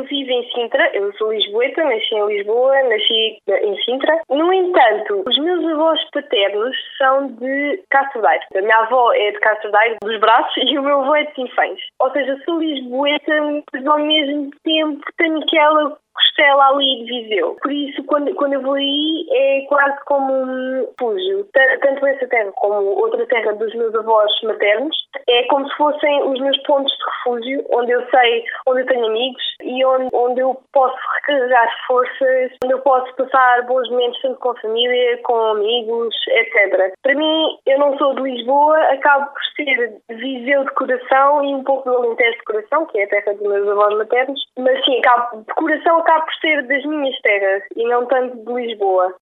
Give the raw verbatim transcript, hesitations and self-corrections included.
vivo em Sintra, eu sou lisboeta, nasci em Lisboa, nasci em Sintra. No entanto, os meus avós paternos são de Castro Daire. A minha avó é de Castro Daire, dos Braços, e o meu avô é de Sinfãs. Ou seja, sou lisboeta, mas ao mesmo tempo tenho aquela costela ali de Viseu. Por isso, quando, quando eu vou aí, é quase como um refúgio. Tanto essa terra como outra terra dos meus avós maternos, é como se fossem os meus pontos de refúgio, onde eu sei, onde eu tenho amigos e onde, onde eu posso recarregar forças, onde eu posso passar bons momentos tanto com a família, com amigos, etcétera. Para mim, eu não sou de Lisboa, acabo por ser de Viseu de coração e um pouco do Alentejo de coração, que é a terra dos meus avós maternos, mas sim, acabo, de coração acabo por ser das minhas terras e não tanto de Lisboa.